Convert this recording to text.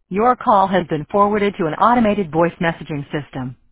Your call has been forwarded to an automated voice messaging system.